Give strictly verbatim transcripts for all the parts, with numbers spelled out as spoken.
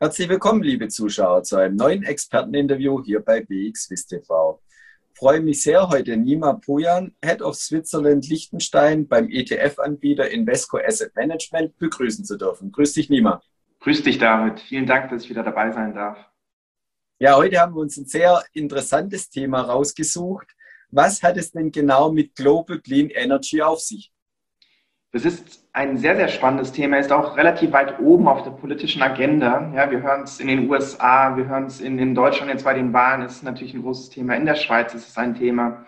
Herzlich willkommen, liebe Zuschauer, zu einem neuen Experteninterview hier bei B X Swiss T V. Ich freue mich sehr, heute Nima Pujan, Head of Switzerland Liechtenstein beim E T F-Anbieter Invesco Asset Management begrüßen zu dürfen. Grüß dich, Nima. Grüß dich, David. Vielen Dank, dass ich wieder dabei sein darf. Ja, heute haben wir uns ein sehr interessantes Thema rausgesucht. Was hat es denn genau mit Global Clean Energy auf sich? Das ist ein sehr, sehr spannendes Thema, ist auch relativ weit oben auf der politischen Agenda. Ja, wir hören es in den U S A, wir hören es in, in Deutschland jetzt bei den Wahlen, ist natürlich ein großes Thema. In der Schweiz ist es ein Thema.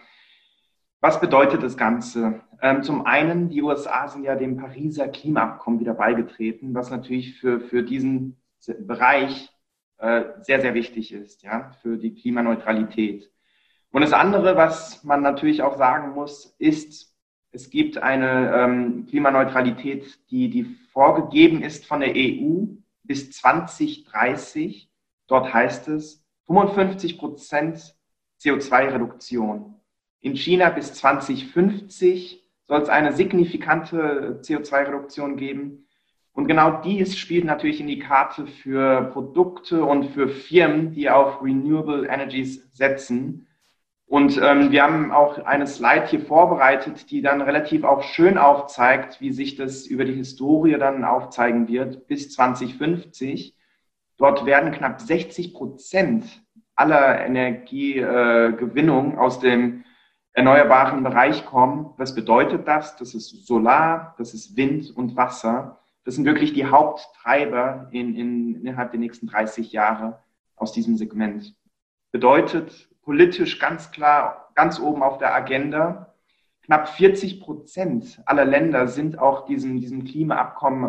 Was bedeutet das Ganze? Ähm, zum einen, die U S A sind ja dem Pariser Klimaabkommen wieder beigetreten, was natürlich für, für diesen Bereich äh, sehr, sehr wichtig ist, ja, für die Klimaneutralität. Und das andere, was man natürlich auch sagen muss, ist, es gibt eine ähm, Klimaneutralität, die, die vorgegeben ist von der E U bis zwanzig dreißig. Dort heißt es fünfundfünfzig Prozent C O zwei Reduktion. In China bis zwanzig fünfzig soll es eine signifikante C O zwei Reduktion geben. Und genau dies spielt natürlich in die Karte für Produkte und für Firmen, die auf Renewable Energies setzen. Und ähm, wir haben auch eine Slide hier vorbereitet, die dann relativ auch schön aufzeigt, wie sich das über die Historie dann aufzeigen wird bis zwanzig fünfzig. Dort werden knapp sechzig Prozent aller Energiegewinnung äh, aus dem erneuerbaren Bereich kommen. Was bedeutet das? Das ist Solar, das ist Wind und Wasser. Das sind wirklich die Haupttreiber in, in, innerhalb der nächsten dreißig Jahre aus diesem Segment. Bedeutet, politisch ganz klar, ganz oben auf der Agenda. Knapp vierzig Prozent aller Länder sind auch diesem, diesem Klimaabkommen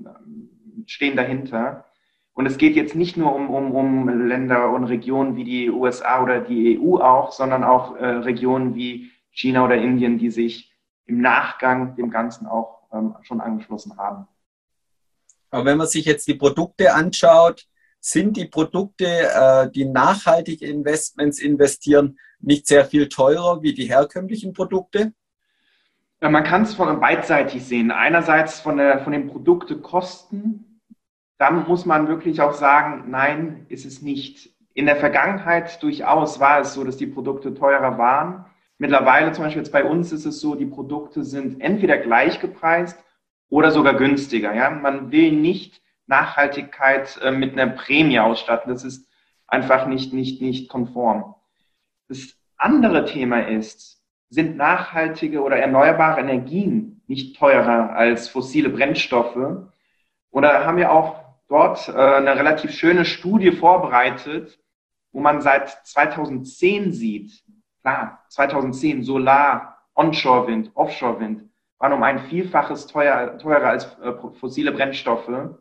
ähm, stehen dahinter. Und es geht jetzt nicht nur um, um, um Länder und Regionen wie die U S A oder die E U auch, sondern auch äh, Regionen wie China oder Indien, die sich im Nachgang dem Ganzen auch ähm, schon angeschlossen haben. Aber wenn man sich jetzt die Produkte anschaut, sind die Produkte, äh, die nachhaltig Investments investieren, nicht sehr viel teurer wie die herkömmlichen Produkte? Ja, man kann es von beidseitig sehen. Einerseits von, der, von den Produktekosten. Da muss man wirklich auch sagen, nein, ist es nicht. In der Vergangenheit durchaus war es so, dass die Produkte teurer waren. Mittlerweile, zum Beispiel jetzt bei uns, ist es so, die Produkte sind entweder gleich gepreist oder sogar günstiger. Ja? Man will nicht Nachhaltigkeit äh, mit einer Prämie ausstatten. Das ist einfach nicht, nicht, nicht konform. Das andere Thema ist, sind nachhaltige oder erneuerbare Energien nicht teurer als fossile Brennstoffe? Oder haben wir auch dort äh, eine relativ schöne Studie vorbereitet, wo man seit zweitausendzehn sieht, klar, zweitausendzehn Solar, Onshore-Wind, Offshore-Wind, waren um ein Vielfaches teuer, teurer als äh, fossile Brennstoffe.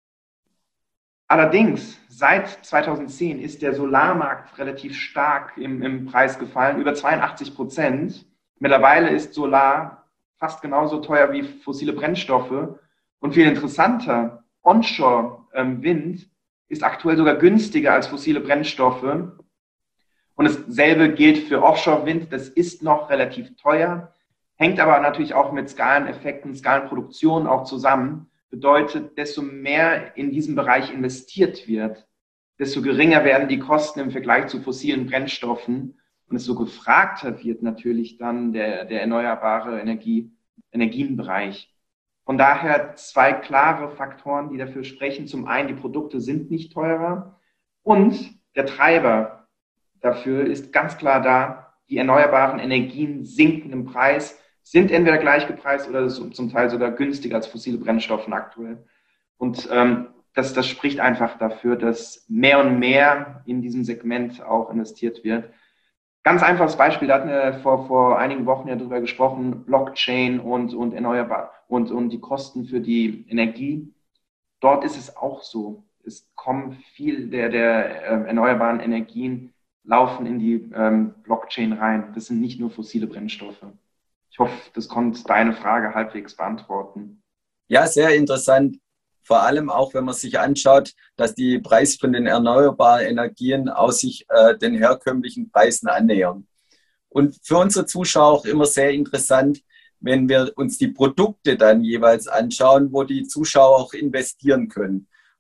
Allerdings, seit zweitausendzehn ist der Solarmarkt relativ stark im, im Preis gefallen, über zweiundachtzig Prozent. Mittlerweile ist Solar fast genauso teuer wie fossile Brennstoffe. Und viel interessanter, Onshore-Wind ist aktuell sogar günstiger als fossile Brennstoffe. Und dasselbe gilt für Offshore-Wind. Das ist noch relativ teuer, hängt aber natürlich auch mit Skaleneffekten, Skalenproduktion auch zusammen. Bedeutet, desto mehr in diesem Bereich investiert wird, desto geringer werden die Kosten im Vergleich zu fossilen Brennstoffen und desto gefragter wird natürlich dann der, der erneuerbare Energie, Energienbereich. Von daher zwei klare Faktoren, die dafür sprechen. Zum einen, die Produkte sind nicht teurer und der Treiber dafür ist ganz klar da, die erneuerbaren Energien sinken im Preis, sind entweder gleich gepreist oder zum Teil sogar günstiger als fossile Brennstoffe aktuell. Und ähm, das, das spricht einfach dafür, dass mehr und mehr in diesem Segment auch investiert wird. Ganz einfaches Beispiel, da hatten wir vor, vor einigen Wochen ja drüber gesprochen, Blockchain und, und erneuerbar und, und die Kosten für die Energie. Dort ist es auch so. Es kommen viel der, der äh, erneuerbaren Energien laufen in die ähm, Blockchain rein. Das sind nicht nur fossile Brennstoffe. Ich hoffe, das konnte deine Frage halbwegs beantworten. Ja, sehr interessant. Vor allem auch, wenn man sich anschaut, dass die Preise von den erneuerbaren Energien auch sich äh, den herkömmlichen Preisen annähern. Und für unsere Zuschauer auch immer sehr interessant, wenn wir uns die Produkte dann jeweils anschauen, wo die Zuschauer auch investieren können.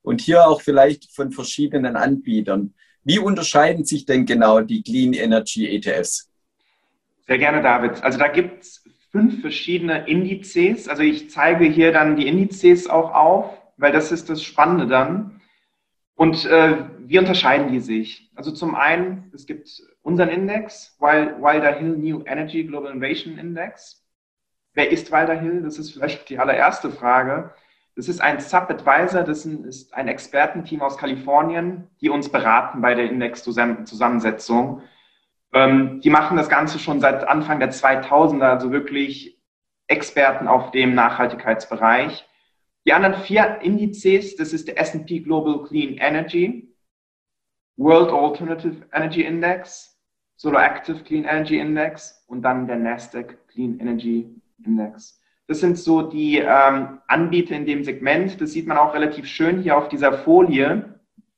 und hier auch vielleicht von verschiedenen Anbietern. Wie unterscheiden sich denn genau die Clean Energy E T Fs? Sehr gerne, David. Also da gibt es fünf verschiedene Indizes. Also ich zeige hier dann die Indizes auch auf, weil das ist das Spannende dann. Und äh, wie unterscheiden die sich? Also zum einen, es gibt unseren Index, Wilder Hill New Energy Global Innovation Index. Wer ist Wilder Hill? Das ist vielleicht die allererste Frage. Das ist ein Sub-Advisor, das ist ein Expertenteam aus Kalifornien, die uns beraten bei der Index-Zusammensetzung. Ähm, die machen das Ganze schon seit Anfang der zweitausender, also wirklich Experten auf dem Nachhaltigkeitsbereich. Die anderen vier Indizes, das ist der S and P Global Clean Energy, World Alternative Energy Index, Solar Active Clean Energy Index und dann der Nasdaq Clean Energy Index. Das sind so die ähm, Anbieter in dem Segment. Das sieht man auch relativ schön hier auf dieser Folie.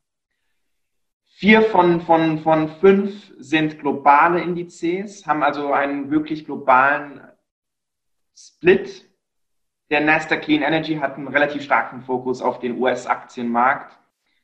Vier von, von, von fünf sind globale Indizes, haben also einen wirklich globalen Split. Der Nasdaq Clean Energy hat einen relativ starken Fokus auf den U S-Aktienmarkt.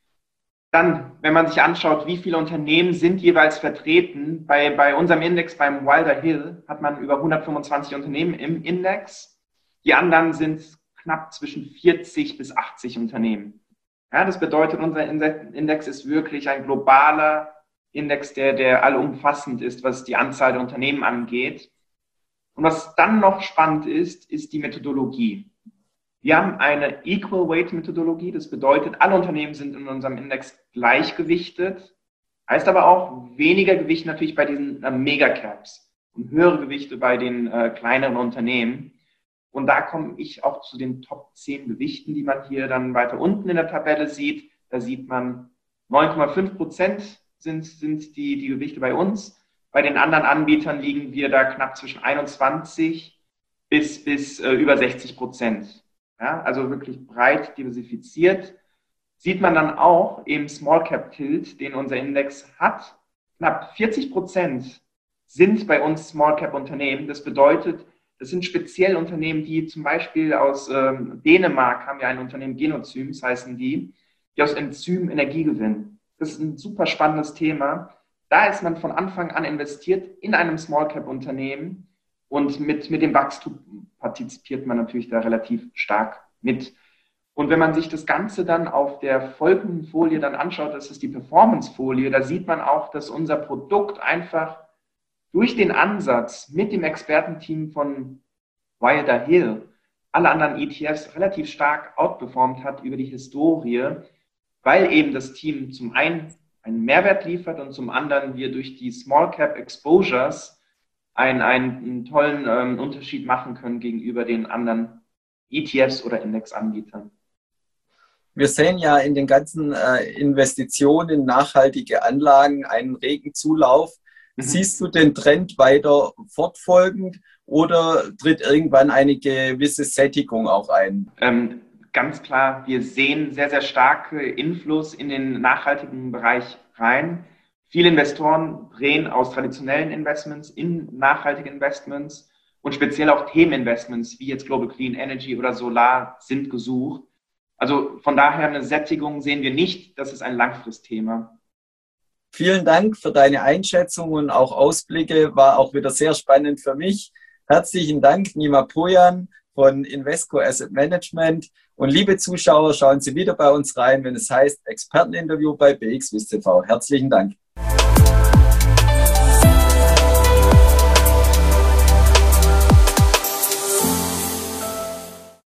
Dann, wenn man sich anschaut, wie viele Unternehmen sind jeweils vertreten, bei, bei unserem Index, beim Wilder Hill, hat man über hundertfünfundzwanzig Unternehmen im Index. Die anderen sind knapp zwischen vierzig bis achtzig Unternehmen. Ja, das bedeutet, unser Index ist wirklich ein globaler Index, der, der allumfassend ist, was die Anzahl der Unternehmen angeht. Und was dann noch spannend ist, ist die Methodologie. Wir haben eine Equal Weight Methodologie. Das bedeutet, alle Unternehmen sind in unserem Index gleichgewichtet. Heißt aber auch weniger Gewicht natürlich bei diesen äh, Megacaps und höhere Gewichte bei den äh, kleineren Unternehmen. Und da komme ich auch zu den Top zehn Gewichten, die man hier dann weiter unten in der Tabelle sieht. Da sieht man, neun Komma fünf Prozent sind, sind die, die Gewichte bei uns. Bei den anderen Anbietern liegen wir da knapp zwischen einundzwanzig bis, bis äh, über sechzig Prozent. Ja, also wirklich breit diversifiziert. Sieht man dann auch im Small Cap Tilt, den unser Index hat. Knapp vierzig Prozent sind bei uns Small Cap Unternehmen. Das bedeutet, das sind speziell Unternehmen, die zum Beispiel aus ähm, Dänemark haben ja ein Unternehmen, Genozyms heißen die, die aus Enzym Energie gewinnen. Das ist ein super spannendes Thema. Da ist man von Anfang an investiert in einem Small-Cap-Unternehmen und mit, mit dem Wachstum partizipiert man natürlich da relativ stark mit. Und wenn man sich das Ganze dann auf der folgenden Folie dann anschaut, das ist die Performance-Folie, da sieht man auch, dass unser Produkt einfach durch den Ansatz mit dem Expertenteam von Wilder Hill alle anderen E T Fs relativ stark outperformt hat über die Historie, weil eben das Team zum einen einen Mehrwert liefert und zum anderen wir durch die Small Cap Exposures einen, einen tollen ähm, Unterschied machen können gegenüber den anderen E T Fs oder Indexanbietern. Wir sehen ja in den ganzen äh, Investitionen in nachhaltige Anlagen einen regen Zulauf. Mhm. Siehst du den Trend weiter fortfolgend oder tritt irgendwann eine gewisse Sättigung auch ein? Ähm, ganz klar, wir sehen sehr, sehr starke Inflows in den nachhaltigen Bereich rein. Viele Investoren drehen aus traditionellen Investments in nachhaltige Investments und speziell auch Themeninvestments wie jetzt Global Clean Energy oder Solar sind gesucht. Also von daher eine Sättigung sehen wir nicht. Das ist ein Langfristthema. Vielen Dank für deine Einschätzung und auch Ausblicke. War auch wieder sehr spannend für mich. Herzlichen Dank, Nima Poyan von Invesco Asset Management. Und liebe Zuschauer, schauen Sie wieder bei uns rein, wenn es heißt Experteninterview bei B X W I S T V. Herzlichen Dank.